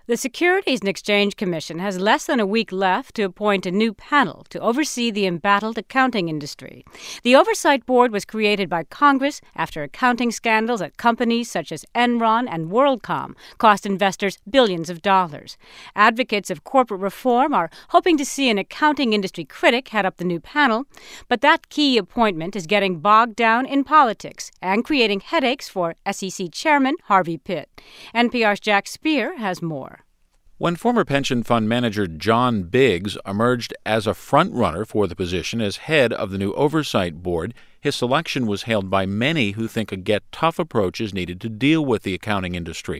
The Securities and Exchange Commission has less than a week left to appoint a new panel to oversee the embattled accounting industry. The Oversight Board was created by Congress after accounting scandals at companies such as Enron and WorldCom cost investors billions of dollars. Advocates of corporate reform are hoping to see an accounting industry critic head up the new panel, but that key appointment is getting bogged down in politics and creating headaches for SEC Chairman Harvey Pitt. NPR's Jack Speer has more. When former pension fund manager John Biggs emerged as a front-runner for the position as head of the new Oversight Board, his selection was hailed by many who think a get-tough approach is needed to deal with the accounting industry.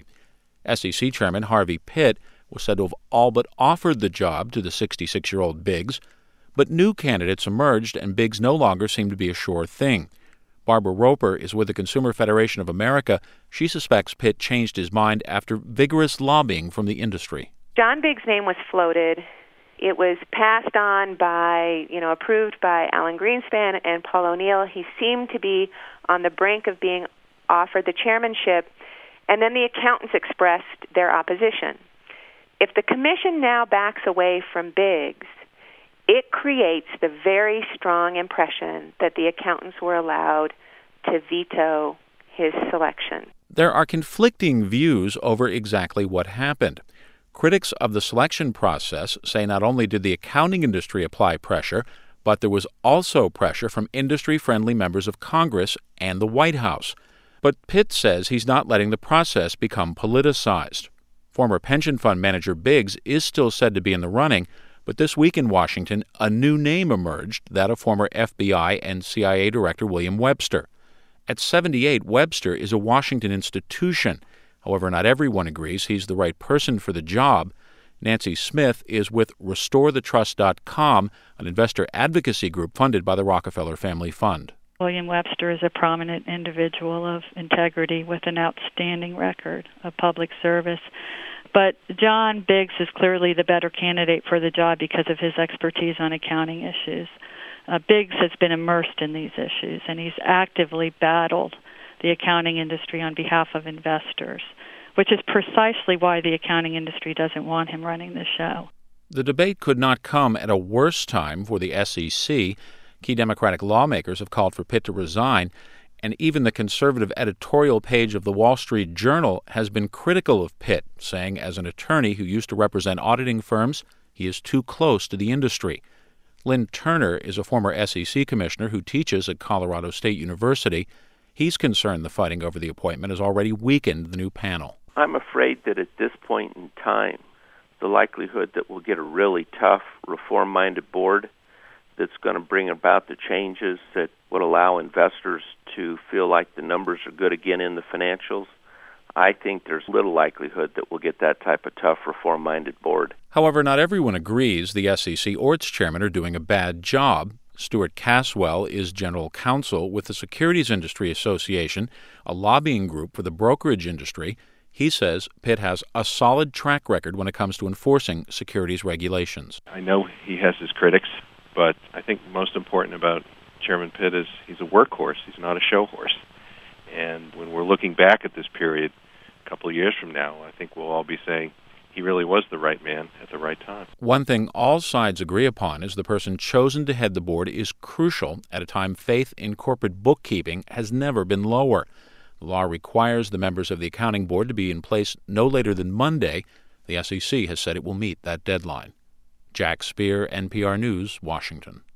SEC Chairman Harvey Pitt was said to have all but offered the job to the 66-year-old Biggs, but new candidates emerged and Biggs no longer seemed to be a sure thing. Barbara Roper is with the Consumer Federation of America. She suspects Pitt changed his mind after vigorous lobbying from the industry. John Biggs' name was floated. It was passed on by, approved by Alan Greenspan and Paul O'Neill. He seemed to be on the brink of being offered the chairmanship, and then the accountants expressed their opposition. If the commission now backs away from Biggs, it creates the very strong impression that the accountants were allowed to veto his selection. There are conflicting views over exactly what happened. Critics of the selection process say not only did the accounting industry apply pressure, but there was also pressure from industry-friendly members of Congress and the White House. But Pitt says he's not letting the process become politicized. Former pension fund manager Biggs is still said to be in the running, but this week in Washington, a new name emerged, that of former FBI and CIA Director William Webster. At 78, Webster is a Washington institution. However, not everyone agrees he's the right person for the job. Nancy Smith is with RestoreTheTrust.com, an investor advocacy group funded by the Rockefeller Family Fund. William Webster is a prominent individual of integrity with an outstanding record of public service. But John Biggs is clearly the better candidate for the job because of his expertise on accounting issues. Biggs has been immersed in these issues, and he's actively battled the accounting industry on behalf of investors, which is precisely why the accounting industry doesn't want him running the show. The debate could not come at a worse time for the SEC. Key Democratic lawmakers have called for Pitt to resign, and even the conservative editorial page of the Wall Street Journal has been critical of Pitt, saying as an attorney who used to represent auditing firms, he is too close to the industry. Lynn Turner is a former SEC commissioner who teaches at Colorado State University. He's concerned the fighting over the appointment has already weakened the new panel. I'm afraid that at this point in time, the likelihood that we'll get a really tough, reform-minded board that's going to bring about the changes that would allow investors to feel like the numbers are good again in the financials, I think there's little likelihood that we'll get that type of tough, reform-minded board. However, not everyone agrees the SEC or its chairman are doing a bad job. Stuart Caswell is general counsel with the Securities Industry Association, a lobbying group for the brokerage industry. He says Pitt has a solid track record when it comes to enforcing securities regulations. I know he has his critics, but I think most important about Chairman Pitt is he's a workhorse. He's not a show horse. And when we're looking back at this period a couple of years from now, I think we'll all be saying he really was the right man at the right time. One thing all sides agree upon is the person chosen to head the board is crucial at a time faith in corporate bookkeeping has never been lower. The law requires the members of the accounting board to be in place no later than Monday. The SEC has said it will meet that deadline. Jack Speer, NPR News, Washington.